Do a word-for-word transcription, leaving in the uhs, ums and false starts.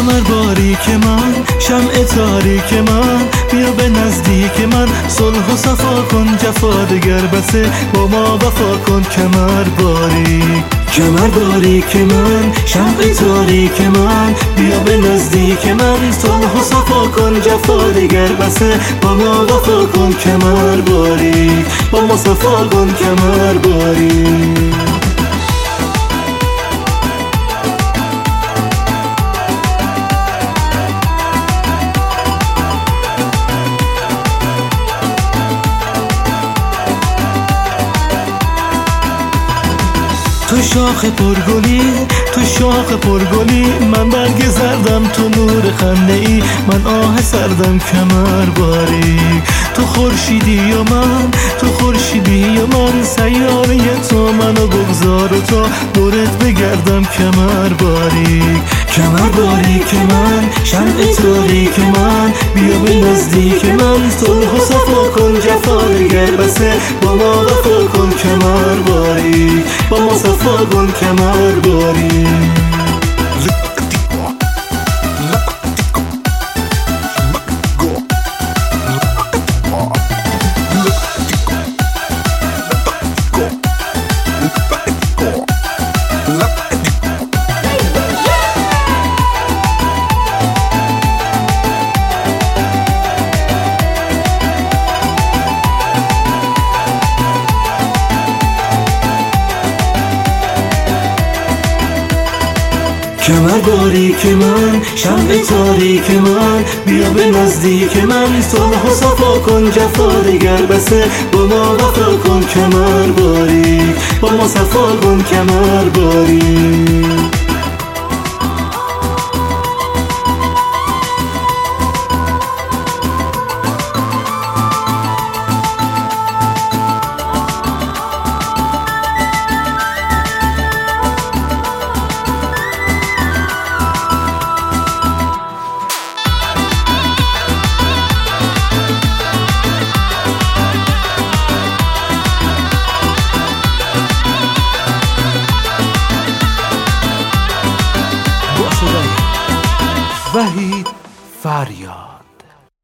کمر باریک من، شمع تاریک من، بیا به نزدیک من، صلح و صفا کن، جفا دگر بسه، با ما وفا کن. کمر باریک، کمر باریک من، شمع تاریک من، بیا به نزدیک من، صلح و صفا کن، جفا دگر بسه، با ما وفا کن. کمر باریک، با ما صفا کن. کمر باریک. تو شاخ پرگلی، تو شاخ پرگلی، من برگ زردم، تو نور خنده ای، من آه سردم. کمر باریک، تو خورشیدی و من، تو خورشیدی و من، سیاره تو منو بگذار و تا دورت بگردم. کمر باریک، کمر باریک من، شمع تاریک من، بیا به نزدیک من، صلح و صفا کن، جفا دگر بسه، با ما وفا کن. کمر باریک، با ما صفا کن. کمر باریک. کمر باریک من، شمع تاریک من، بیا به نزدیک من، صلح و صفا کن، جفا دگر بسه، با ما وفا کن. کمر باریک، با ما صفا کن. کمر باریک.